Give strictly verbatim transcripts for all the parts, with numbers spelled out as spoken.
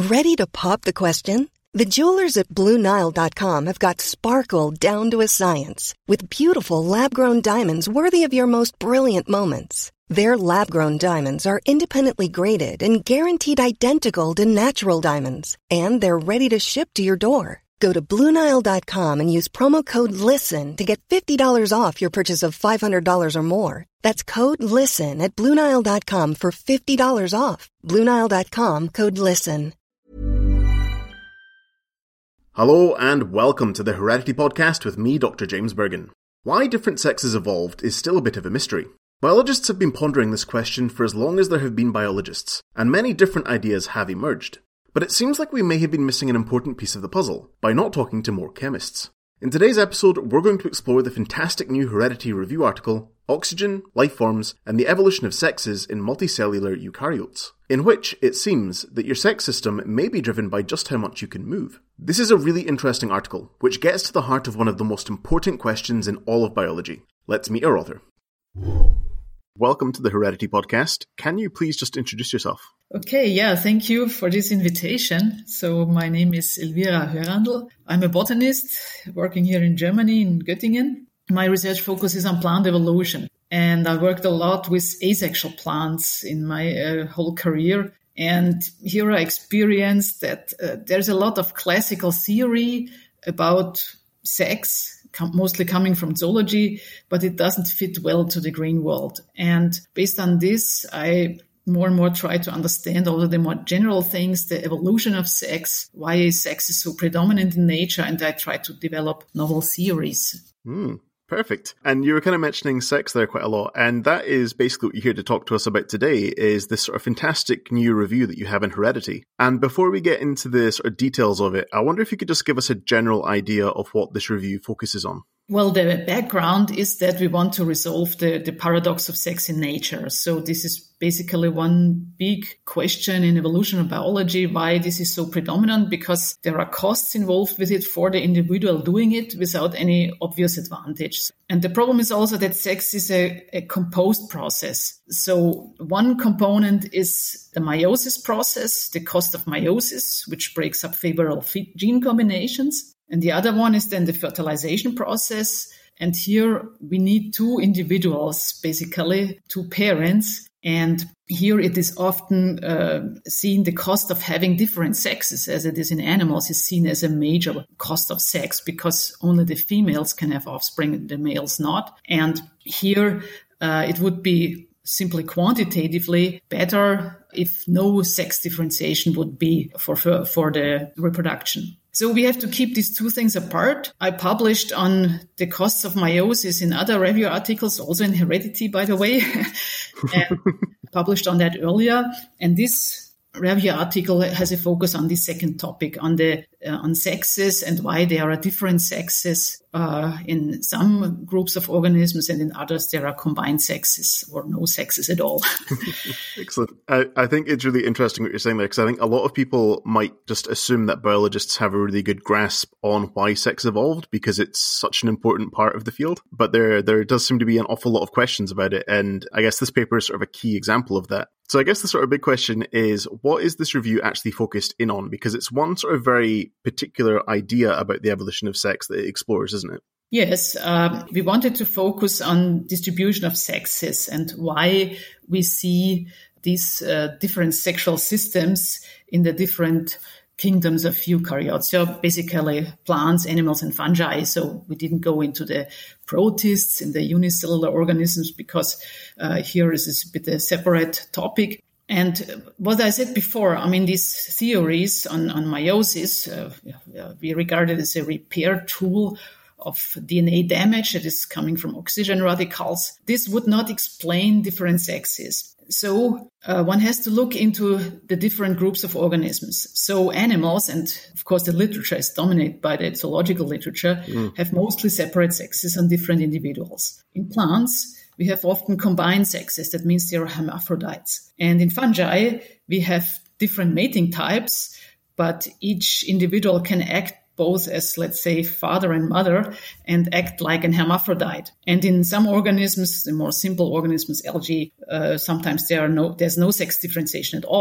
Ready to pop the question? The jewelers at Blue Nile dot com have got sparkle down to a science with beautiful lab-grown diamonds worthy of your most brilliant moments. Their lab-grown diamonds are independently graded and guaranteed identical to natural diamonds, and they're ready to ship to your door. Go to Blue Nile dot com and use promo code LISTEN to get fifty dollars off your purchase of five hundred dollars or more. That's code LISTEN at Blue Nile dot com for fifty dollars off. Blue Nile dot com, code LISTEN. Hello and welcome to the Heredity Podcast with me, Doctor James Bergen. Why different sexes evolved is still a bit of a mystery. Biologists have been pondering this question for as long as there have been biologists, and many different ideas have emerged. But it seems like we may have been missing an important piece of the puzzle by not talking to more chemists. In today's episode, we're going to explore the fantastic new Heredity review article, Oxygen, Lifeforms, and the Evolution of Sexes in Multicellular Eukaryotes, in which it seems that your sex system may be driven by just how much you can move. This is a really interesting article, which gets to the heart of one of the most important questions in all of biology. Let's meet our author. Welcome to the Heredity Podcast. Can you please just introduce yourself? Okay, yeah, thank you for this invitation. So my name is Elvira Hörandl. I'm a botanist working here in Germany, in Göttingen. My research focuses on plant evolution, and I worked a lot with asexual plants in my uh, whole career. And here I experienced that uh, there's a lot of classical theory about sex, com- mostly coming from zoology, but it doesn't fit well to the green world. And based on this, I more and more try to understand all of the more general things, the evolution of sex, why sex is so predominant in nature, and I try to develop novel theories. Mm. Perfect. And you were kind of mentioning sex there quite a lot, and that is basically what you're here to talk to us about today, is this sort of fantastic new review that you have in Heredity. And before we get into the sort of details of it, I wonder if you could just give us a general idea of what this review focuses on. Well, the background is that we want to resolve the, the paradox of sex in nature. So this is basically one big question in evolutionary biology, why this is so predominant, because there are costs involved with it for the individual doing it without any obvious advantage. And the problem is also that sex is a, a composed process. So one component is the meiosis process, the cost of meiosis, which breaks up favorable gene combinations. And the other one is then the fertilization process. And here we need two individuals, basically two parents. And here it is often uh, seen the cost of having different sexes, as it is in animals, is seen as a major cost of sex because only the females can have offspring, the males not. And here uh, it would be simply quantitatively better if no sex differentiation would be for, for, for the reproduction. So we have to keep these two things apart. I published on the costs of meiosis in other review articles, also in Heredity, by the way, and published on that earlier. And this review article has a focus on the second topic, on the uh, on sexes and why there are different sexes uh, in some groups of organisms, and in others there are combined sexes or no sexes at all. Excellent. I, I think it's really interesting what you're saying there, because I think a lot of people might just assume that biologists have a really good grasp on why sex evolved because it's such an important part of the field. But there there does seem to be an awful lot of questions about it, and I guess this paper is sort of a key example of that. So I guess the sort of big question is, what is this review actually focused in on? Because it's one sort of very particular idea about the evolution of sex that it explores, isn't it? Yes, um, we wanted to focus on distribution of sexes and why we see these uh, different sexual systems in the different kingdoms of eukaryotes, so basically plants, animals, and fungi. So we didn't go into the protists and the unicellular organisms because uh, here is a bit a separate topic. And what I said before, I mean, these theories on, on meiosis, uh, we regard it as a repair tool of D N A damage that is coming from oxygen radicals. This would not explain different sexes. So uh, one has to look into the different groups of organisms. So animals, and of course the literature is dominated by the zoological literature, mm. have mostly separate sexes on different individuals. In plants, we have often combined sexes. That means they are hermaphrodites. And in fungi, we have different mating types, but each individual can act both as, let's say, father and mother, and act like an hermaphrodite. And in some organisms, the more simple organisms, algae, uh, sometimes there are no, there's no sex differentiation at all.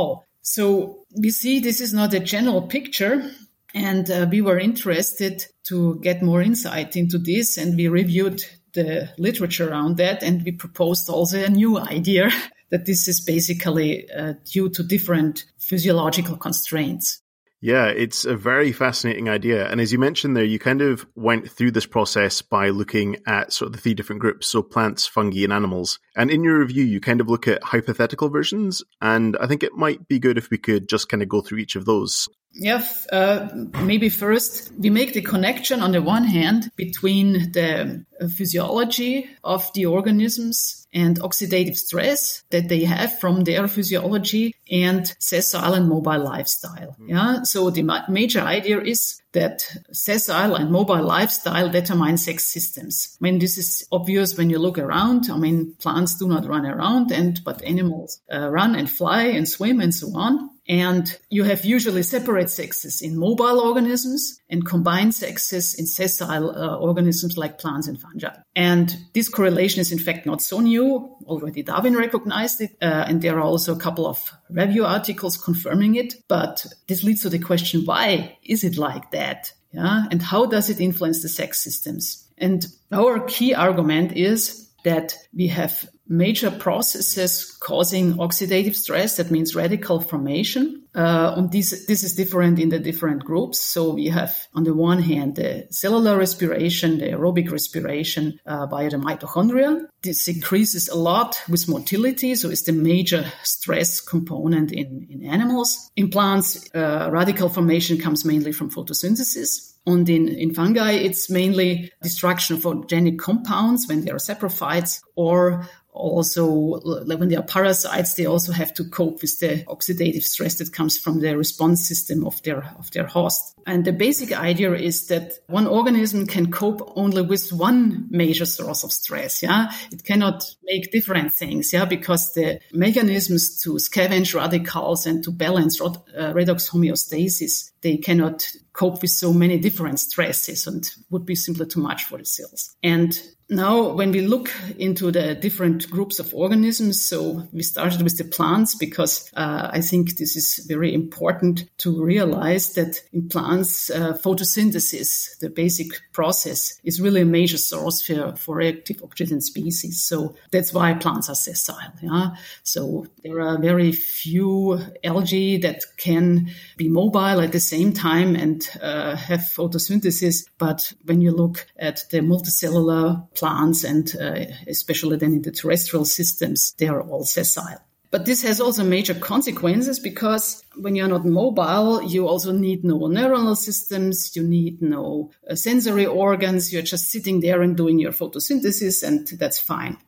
So we see this is not a general picture, and uh, we were interested to get more insight into this, and we reviewed the literature around that, and we proposed also a new idea that this is basically uh, due to different physiological constraints. Yeah, it's a very fascinating idea. And as you mentioned there, you kind of went through this process by looking at sort of the three different groups, so plants, fungi, and animals. And in your review, you kind of look at hypothetical versions. And I think it might be good if we could just kind of go through each of those. Yeah, uh, maybe first we make the connection on the one hand between the physiology of the organisms and oxidative stress that they have from their physiology and sessile and mobile lifestyle. Mm. Yeah, so the ma- major idea is that sessile and mobile lifestyle determine sex systems. I mean, this is obvious when you look around. I mean, plants do not run around, and but animals uh, run and fly and swim and so on. And you have usually separate sexes in mobile organisms and combined sexes in sessile uh, organisms like plants and fungi. And this correlation is in fact not so new. Already Darwin recognized it. Uh, and there are also a couple of review articles confirming it. But this leads to the question, why is it like that? Yeah. And how does it influence the sex systems? And our key argument is that we have major processes causing oxidative stress. That means radical formation. Uh, and this, this is different in the different groups. So we have, on the one hand, the cellular respiration, the aerobic respiration uh, via the mitochondria. This increases a lot with motility. So it's the major stress component in, in animals. In plants, uh, radical formation comes mainly from photosynthesis. And in, in fungi, it's mainly destruction of organic compounds when they are saprophytes, or also like when they are parasites, they also have to cope with the oxidative stress that comes from the response system of their of their host. And the basic idea is that one organism can cope only with one major source of stress. Yeah, it cannot make different things. Yeah, because the mechanisms to scavenge radicals and to balance uh, redox homeostasis, they cannot cope with so many different stresses, and would be simply too much for the cells. And now, when we look into the different groups of organisms, so we started with the plants because uh, I think this is very important to realize that in plants, uh, photosynthesis, the basic process, is really a major source for, for reactive oxygen species. So that's why plants are sessile. Yeah? So there are very few algae that can be mobile at the same time and uh, have photosynthesis. But when you look at the multicellular plants, and uh, especially then in the terrestrial systems, they are all sessile. But this has also major consequences, because when you're not mobile, you also need no neuronal systems, you need no uh, sensory organs, you're just sitting there and doing your photosynthesis, and that's fine.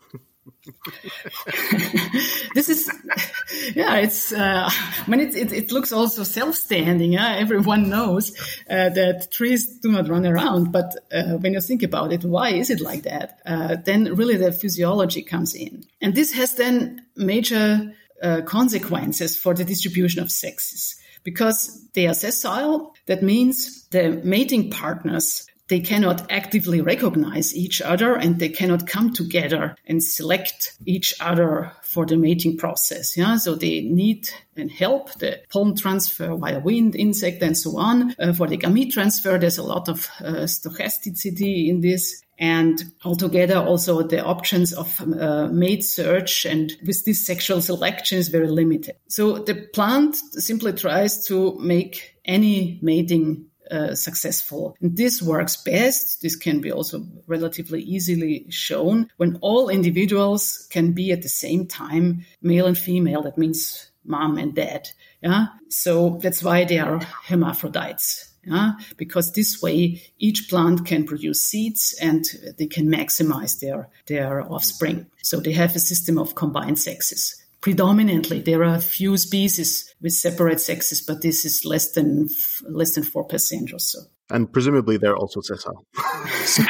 This is, yeah, it's, uh, I mean, it, it, it looks also self-standing. Yeah? Everyone knows uh, that trees do not run around. But uh, when you think about it, why is it like that? Uh, then really the physiology comes in. And this has then major uh, consequences for the distribution of sexes. Because they are sessile, that means the mating partners, they cannot actively recognize each other, and they cannot come together and select each other for the mating process. Yeah, so they need and help the pollen transfer via wind, insect, and so on. Uh, for the gamete transfer, there's a lot of uh, stochasticity in this. And altogether, also the options of uh, mate search and with this sexual selection is very limited. So the plant simply tries to make any mating Uh, successful. And this works best. This can be also relatively easily shown when all individuals can be at the same time male and female. That means mom and dad. Yeah. So that's why they are hermaphrodites. Yeah. Because this way each plant can produce seeds and they can maximize their, their offspring. So they have a system of combined sexes. Predominantly, there are a few species with separate sexes, but this is less than less than four percent or so. And presumably, they're also sessile. So.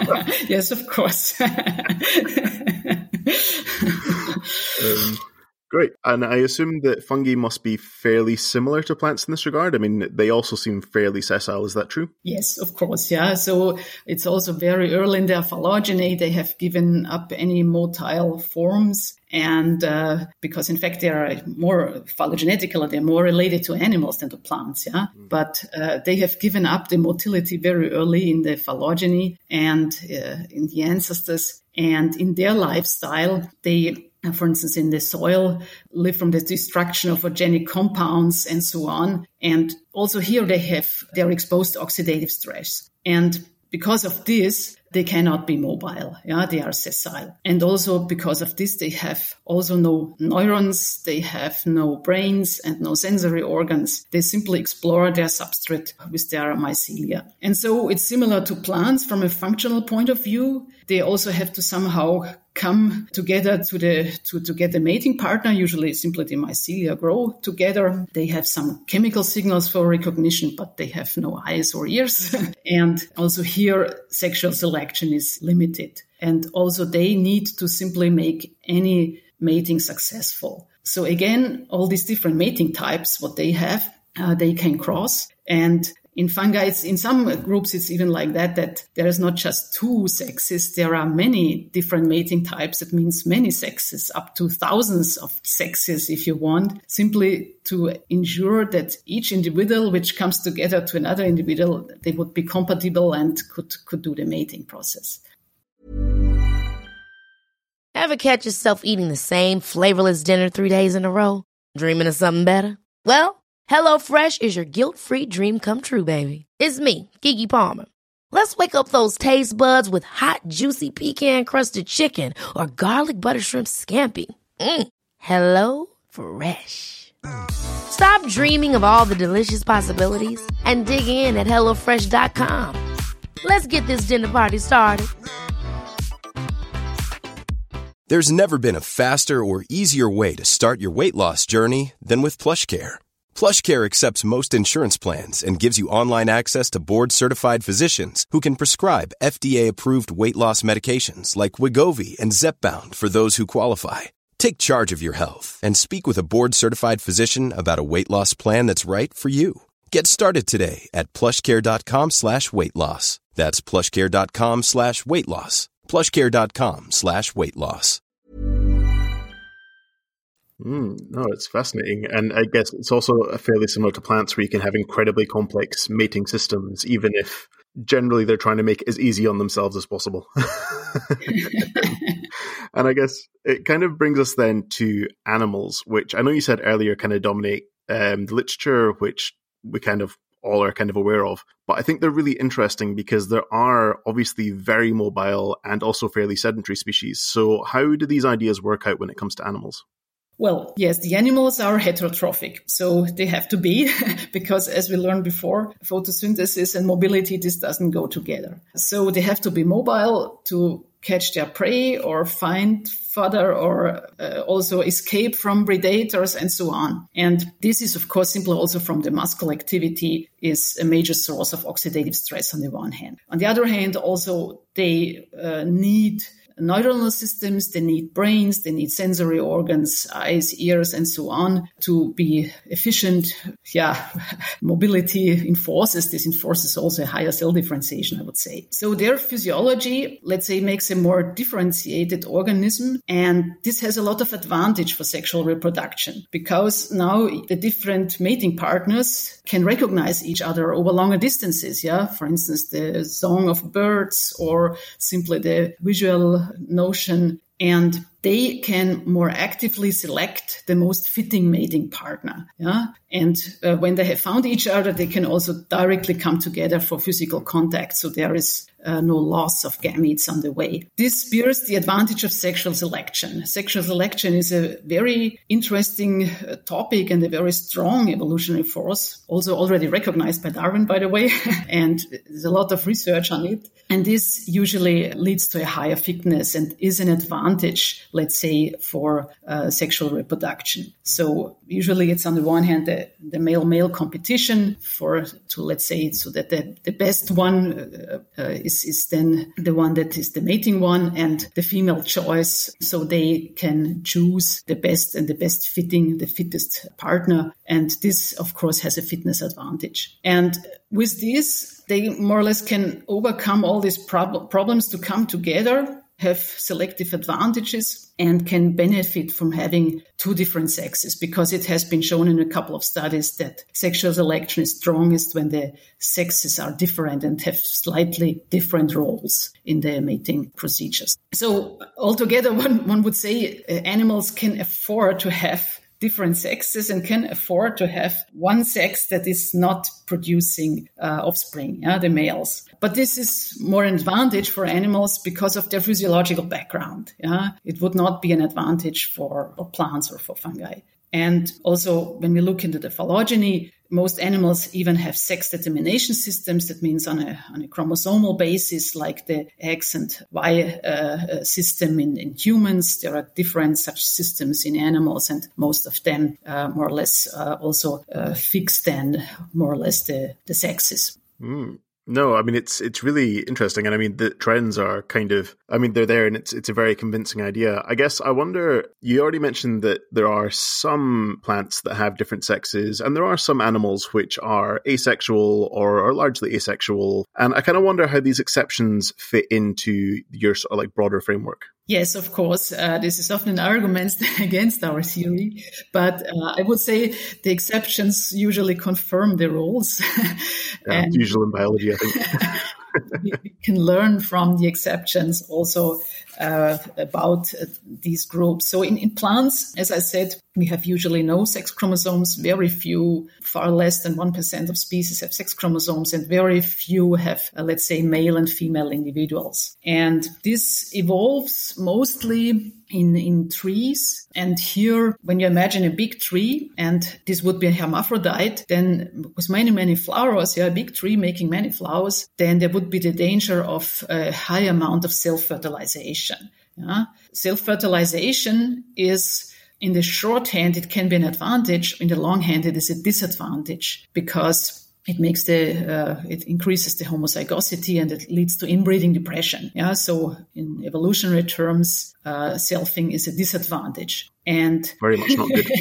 Yes, of course. um, Great. And I assume that fungi must be fairly similar to plants in this regard. I mean, they also seem fairly sessile. Is that true? Yes, of course. Yeah. So it's also very early in their phylogeny. They have given up any motile forms. And uh, because, in fact, they are more phylogenetically, they're more related to animals than to plants. Yeah. Mm. But uh, they have given up the motility very early in the phylogeny and uh, in the ancestors. And in their lifestyle, they, for instance, in the soil, live from the destruction of organic compounds and so on. And also here they have, they're exposed to oxidative stress. And because of this, they cannot be mobile. Yeah, they are sessile. And also because of this, they have also no neurons, they have no brains and no sensory organs. They simply explore their substrate with their mycelia. And so it's similar to plants from a functional point of view. They also have to somehow come together to the to, to get a mating partner. Usually simply the mycelia grow together. They have some chemical signals for recognition, but they have no eyes or ears. And also here, sexual selection is limited. And also they need to simply make any mating successful. So again, all these different mating types, what they have, uh, they can cross. And in fungi, it's, in some groups, it's even like that, that there is not just two sexes. There are many different mating types. It means many sexes, up to thousands of sexes, if you want, simply to ensure that each individual which comes together to another individual, they would be compatible and could, could do the mating process. Ever catch yourself eating the same flavorless dinner three days in a row? Dreaming of something better? Well, HelloFresh is your guilt-free dream come true, baby. It's me, Keke Palmer. Let's wake up those taste buds with hot, juicy pecan-crusted chicken or garlic butter shrimp scampi. Mm. Hello Fresh. Stop dreaming of all the delicious possibilities and dig in at hello fresh dot com. Let's get this dinner party started. There's never been a faster or easier way to start your weight loss journey than with PlushCare. PlushCare accepts most insurance plans and gives you online access to board-certified physicians who can prescribe F D A-approved weight loss medications like Wegovy and Zepbound for those who qualify. Take charge of your health and speak with a board-certified physician about a weight loss plan that's right for you. Get started today at plushcare.com slash weight loss. That's plushcare.com slash weight loss. plushcare.com slash weight loss. Mm, no, it's fascinating. And I guess it's also fairly similar to plants where you can have incredibly complex mating systems, even if generally they're trying to make it as easy on themselves as possible. And I guess it kind of brings us then to animals, which I know you said earlier kind of dominate um, the literature, which we kind of all are kind of aware of. But I think they're really interesting because there are obviously very mobile and also fairly sedentary species. So how do these ideas work out when it comes to animals? Well, yes, the animals are heterotrophic, so they have to be, because as we learned before, photosynthesis and mobility, this doesn't go together. So they have to be mobile to catch their prey or find fodder or uh, also escape from predators and so on. And this is, of course, simply also from the muscle activity is a major source of oxidative stress on the one hand. On the other hand, also they uh, need neuronal systems, they need brains, they need sensory organs, eyes, ears, and so on to be efficient. Yeah, mobility enforces, this enforces also a higher cell differentiation, I would say. So their physiology, let's say, makes a more differentiated organism. And this has a lot of advantage for sexual reproduction because now the different mating partners can recognize each other over longer distances. Yeah, for instance, the song of birds or simply the visual notion, and they can more actively select the most fitting mating partner. Yeah, and uh, when they have found each other, they can also directly come together for physical contact. So there is uh, no loss of gametes on the way. This bears the advantage of sexual selection. Sexual selection is a very interesting uh, topic and a very strong evolutionary force, also already recognized by Darwin, by the way, and there's a lot of research on it. And this usually leads to a higher fitness and is an advantage, let's say, for uh, sexual reproduction. So usually it's on the one hand the, the male-male competition for, to let's say, so that the, the best one uh, uh, is species is then the one that is the mating one, and the female choice, so they can choose the best and the best fitting, the fittest partner. And this, of course, has a fitness advantage. And with this, they more or less can overcome all these prob- problems to come together, have selective advantages, and can benefit from having two different sexes, because it has been shown in a couple of studies that sexual selection is strongest when the sexes are different and have slightly different roles in their mating procedures. So altogether, one, one would say uh, animals can afford to have different sexes and can afford to have one sex that is not producing uh, offspring, yeah, the males. But this is more an advantage for animals because of their physiological background. Yeah? It would not be an advantage for, for plants or for fungi. And also, when we look into the phylogeny, most animals even have sex determination systems. That means on a, on a chromosomal basis, like the X and Y uh, system in, in humans. There are different such systems in animals, and most of them uh, more or less uh, also uh, fix then more or less the, the sexes. Mm. No, I mean, it's it's really interesting. And I mean, the trends are kind of, I mean, they're there, and it's it's a very convincing idea. I guess I wonder, you already mentioned that there are some plants that have different sexes, and there are some animals which are asexual or are largely asexual. And I kind of wonder how these exceptions fit into your sort of like broader framework. Yes, of course. Uh, this is often an argument against our theory, but uh, I would say the exceptions usually confirm the rules. Yeah, it's usual in biology, I think. we, we can learn from the exceptions also uh, about uh, these groups. So in, in plants, as I said, we have usually no sex chromosomes. Very few, far less than one percent of species have sex chromosomes, and very few have, uh, let's say, male and female individuals. And this evolves mostly in, in trees. And here, when you imagine a big tree, and this would be a hermaphrodite, then with many, many flowers, yeah, a big tree making many flowers, then there would be the danger of a high amount of self-fertilization. Yeah? Self-fertilization is, in the shorthand, it can be an advantage. In the longhand, it is a disadvantage, because it makes the, uh, it increases the homozygosity, and it leads to inbreeding depression. Yeah. So in evolutionary terms, uh, selfing is a disadvantage. And very much not good.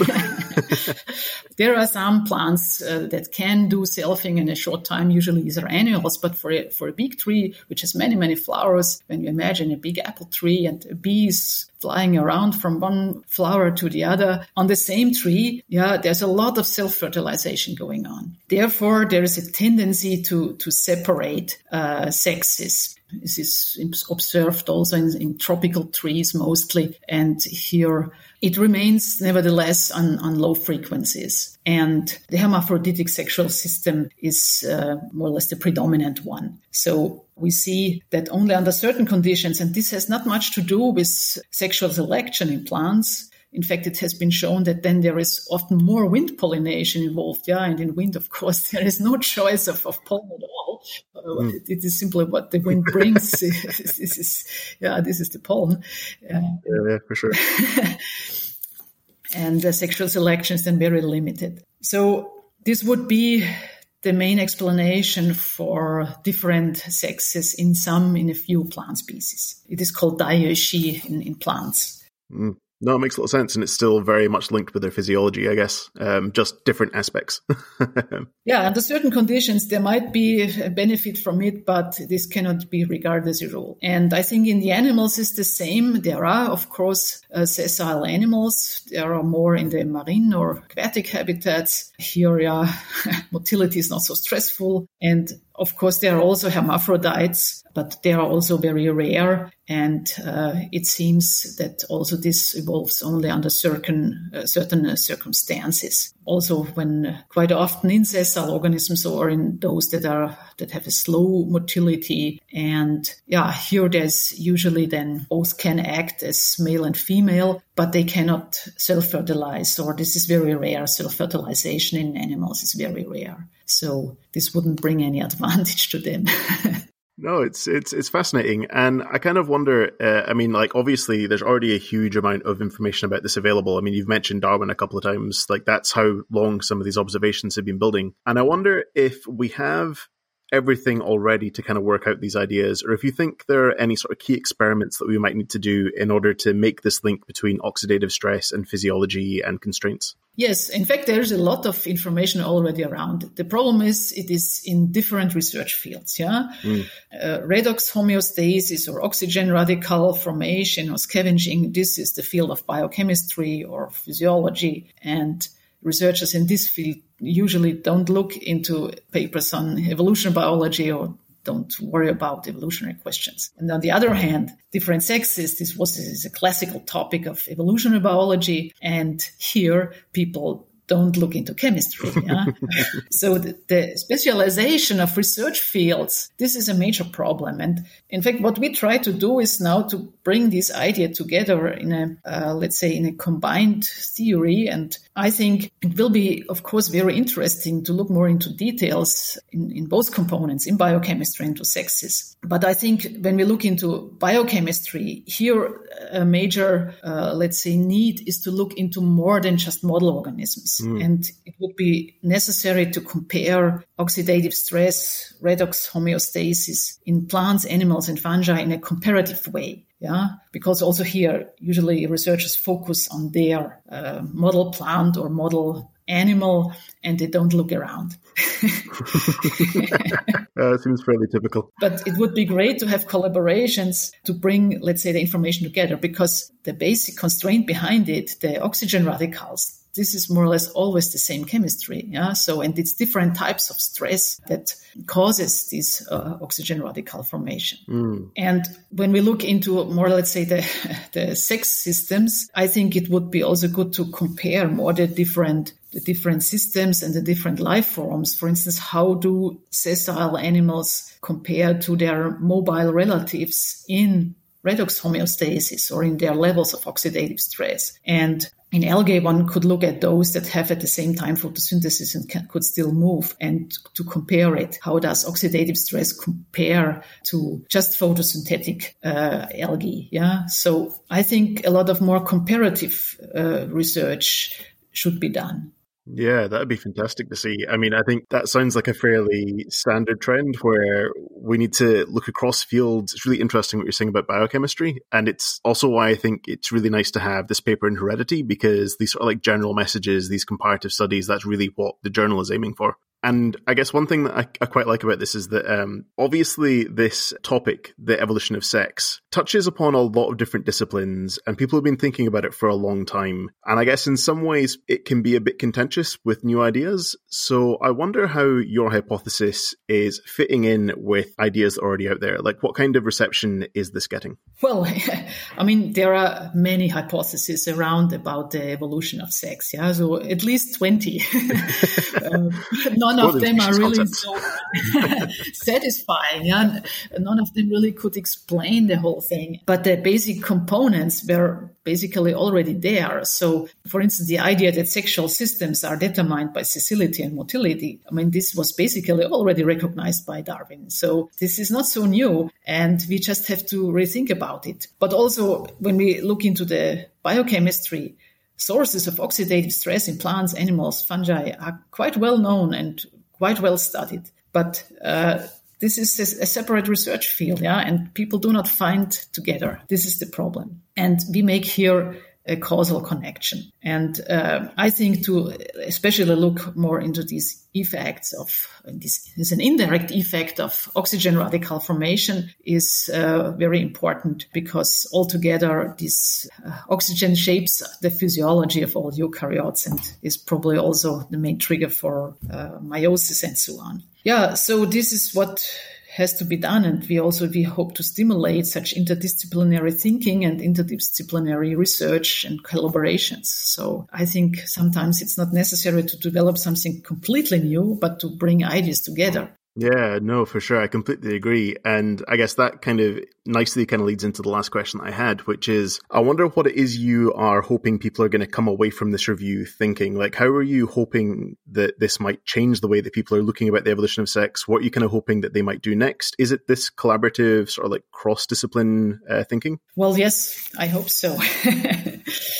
There are some plants uh, that can do selfing in a short time. Usually these are annuals, but for a, for a big tree, which has many, many flowers, when you imagine a big apple tree and bees flying around from one flower to the other on the same tree, yeah, there's a lot of self-fertilization going on. Therefore, there is a tendency to, to separate uh, sexes. This is observed also in, in tropical trees mostly, and here it remains nevertheless on, on low frequencies. And the hermaphroditic sexual system is uh, more or less the predominant one. So we see that only under certain conditions, and this has not much to do with sexual selection in plants. In fact, it has been shown that then there is often more wind pollination involved. Yeah, and in wind, of course, there is no choice of, of pollen at all. Uh, mm. it, it is simply what the wind brings. this is, yeah, this is the pollen. Uh, yeah, yeah, for sure. And the sexual selection is then very limited. So this would be the main explanation for different sexes in some, in a few plant species. It is called diöesie in, in plants. Mm. No, it makes a lot of sense, and it's still very much linked with their physiology, I guess, um, just different aspects. Yeah, under certain conditions, there might be a benefit from it, but this cannot be regarded as a rule. And I think in the animals it's the same. There are, of course, uh, sessile animals. There are more in the marine or aquatic habitats. Here, yeah, motility is not so stressful. And of course, there are also hermaphrodites, but they are also very rare. And uh, it seems that also this evolves only under certain uh, certain uh, circumstances. Also, when uh, quite often in sessile organisms or in those that are that have a slow motility, and yeah, here there's usually then both can act as male and female, but they cannot self-fertilize, or this is very rare. Self-fertilization in animals is very rare, so this wouldn't bring any advantage to them. No, it's it's it's fascinating, and I kind of wonder. Uh, I mean, like obviously, there's already a huge amount of information about this available. I mean, you've mentioned Darwin a couple of times. Like that's how long some of these observations have been building, and I wonder if we have everything already to kind of work out these ideas, or if you think there are any sort of key experiments that we might need to do in order to make this link between oxidative stress and physiology and constraints. Yes, in fact, there's a lot of information already around. The problem is it is in different research fields. Yeah, mm. uh, redox homeostasis or oxygen radical formation or scavenging. This is the field of biochemistry or physiology, and researchers in this field usually don't look into papers on evolutionary biology or don't worry about evolutionary questions. And on the other hand, different sexes, this was this is a classical topic of evolutionary biology. And here people don't look into chemistry. Yeah? So the, the specialization of research fields, this is a major problem. And in fact, what we try to do is now to bring this idea together in a, uh, let's say, in a combined theory. And I think it will be, of course, very interesting to look more into details in, in both components, in biochemistry and to sexes. But I think when we look into biochemistry, here a major, uh, let's say, need is to look into more than just model organisms. Mm. And it would be necessary to compare oxidative stress, redox homeostasis in plants, animals, and fungi in a comparative way. Yeah, because also here, usually researchers focus on their uh, model plant or model animal, and they don't look around. uh, it seems fairly typical. But it would be great to have collaborations to bring, let's say, the information together, because the basic constraint behind it, the oxygen radicals, this is more or less always the same chemistry. Yeah. So, and it's different types of stress that causes this uh, oxygen radical formation. Mm. And when we look into more, let's say, the, the sex systems, I think it would be also good to compare more the different the different systems and the different life forms. For instance, how do sessile animals compare to their mobile relatives in redox homeostasis or in their levels of oxidative stress? And in algae, one could look at those that have at the same time photosynthesis and can, could still move, and to compare it. How does oxidative stress compare to just photosynthetic uh, algae? Yeah. So I think a lot of more comparative uh, research should be done. Yeah, that'd be fantastic to see. I mean, I think that sounds like a fairly standard trend where we need to look across fields. It's really interesting what you're saying about biochemistry. And it's also why I think it's really nice to have this paper in Heredity, because these sort of like general messages, these comparative studies, that's really what the journal is aiming for. And I guess one thing that I, I quite like about this is that um, obviously this topic, the evolution of sex, touches upon a lot of different disciplines, and people have been thinking about it for a long time. And I guess in some ways it can be a bit contentious with new ideas. So I wonder how your hypothesis is fitting in with ideas that are already out there. Like, what kind of reception is this getting? Well, I mean, there are many hypotheses around about the evolution of sex. Yeah, so at least twenty. um, not None of them are really so satisfying. Yeah? None of them really could explain the whole thing. But the basic components were basically already there. So, for instance, the idea that sexual systems are determined by sessility and motility, I mean, this was basically already recognized by Darwin. So this is not so new, and we just have to rethink about it. But also, when we look into the biochemistry, sources of oxidative stress in plants, animals, fungi are quite well known and quite well studied. But uh, this is a separate research field, yeah, and people do not find together. This is the problem. And we make here a causal connection. And uh, I think to especially look more into these effects of, this is an indirect effect of oxygen radical formation is uh, very important, because altogether this uh, oxygen shapes the physiology of all eukaryotes and is probably also the main trigger for uh, meiosis and so on. Yeah, so this is what has to be done. And we also, we hope to stimulate such interdisciplinary thinking and interdisciplinary research and collaborations. So I think sometimes it's not necessary to develop something completely new, but to bring ideas together. Yeah, no, for sure. I completely agree. And I guess that kind of nicely kind of leads into the last question I had, which is, I wonder what it is you are hoping people are going to come away from this review thinking. Like, how are you hoping that this might change the way that people are looking about the evolution of sex? What are you kind of hoping that they might do next? Is it this collaborative sort of like cross-discipline uh, thinking? Well, yes, I hope so.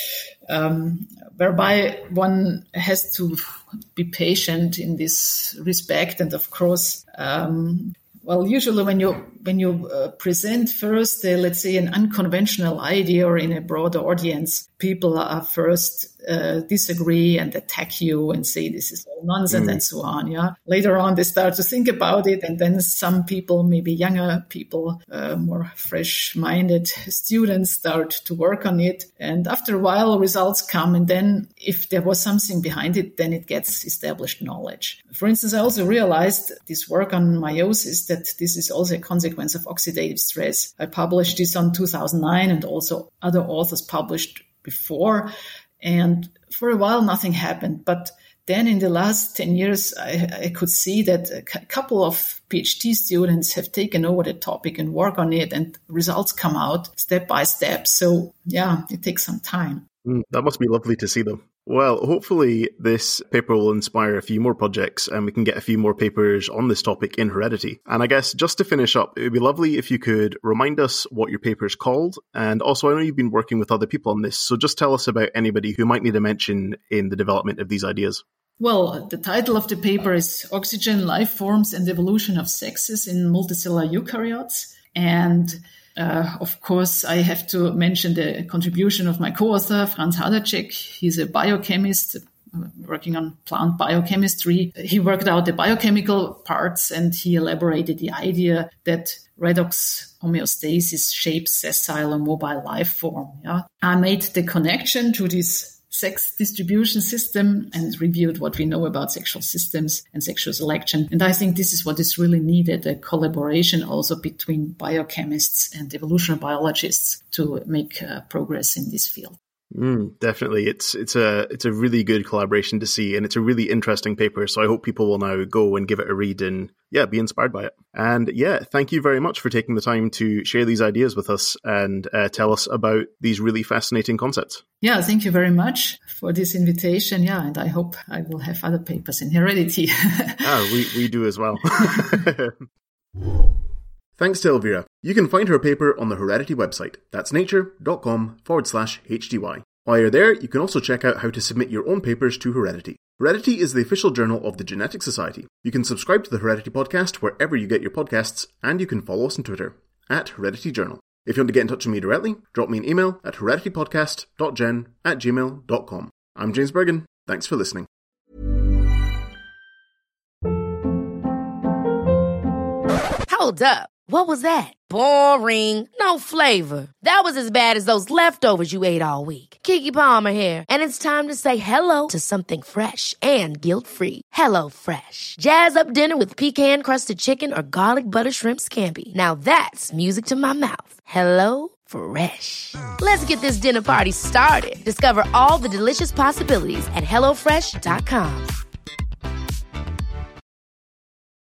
um, whereby one has to be patient in this respect. And of course, um, well, usually when you when you uh, present first, uh, let's say, an unconventional idea or in a broader audience, people are first uh, disagree and attack you and say this is all nonsense mm. and so on. Yeah. Later on, they start to think about it, and then some people, maybe younger people, uh, more fresh-minded students, start to work on it. And after a while, results come, and then if there was something behind it, then it gets established knowledge. For instance, I also realized this work on meiosis that this is also a consequence of oxidative stress. I published this on two thousand nine, and also other authors published before. And for a while, nothing happened. But then in the last ten years, I, I could see that a c- couple of PhD students have taken over the topic and work on it, and results come out step by step. So, yeah, it takes some time. Mm, that must be lovely to see them. Well, hopefully this paper will inspire a few more projects and we can get a few more papers on this topic in heredity. And I guess just to finish up, it would be lovely if you could remind us what your paper is called. And also, I know you've been working with other people on this, so just tell us about anybody who might need a mention in the development of these ideas. Well, the title of the paper is Oxygen, Life Forms and Evolution of Sexes in Multicellular Eukaryotes. And Uh, of course, I have to mention the contribution of my co-author, Franz Hadacek. He's a biochemist uh, working on plant biochemistry. He worked out the biochemical parts, and he elaborated the idea that redox homeostasis shapes sessile or mobile life form. Yeah? I made the connection to this sex distribution system and reviewed what we know about sexual systems and sexual selection. And I think this is what is really needed, a collaboration also between biochemists and evolutionary biologists to make uh, progress in this field. Mm, definitely. It's it's a it's a really good collaboration to see, and it's a really interesting paper. So I hope people will now go and give it a read and, yeah, be inspired by it. And yeah, thank you very much for taking the time to share these ideas with us and uh, tell us about these really fascinating concepts. Yeah, thank you very much for this invitation. Yeah, and I hope I will have other papers in heredity. ah, we, we do as well. Thanks to Elvira. You can find her paper on the Heredity website. That's nature.com forward slash HDY. While you're there, you can also check out how to submit your own papers to Heredity. Heredity is the official journal of the Genetic Society. You can subscribe to the Heredity podcast wherever you get your podcasts, and you can follow us on Twitter, at Heredity Journal. If you want to get in touch with me directly, drop me an email at hereditypodcast.gen at gmail dot com. I'm James Bergen. Thanks for listening. Hold up. What was that? Boring. No flavor. That was as bad as those leftovers you ate all week. Keke Palmer here. And it's time to say hello to something fresh and guilt-free. Hello Fresh. Jazz up dinner with pecan-crusted chicken or garlic butter shrimp scampi. Now that's music to my mouth. Hello Fresh. Let's get this dinner party started. Discover all the delicious possibilities at hello fresh dot com.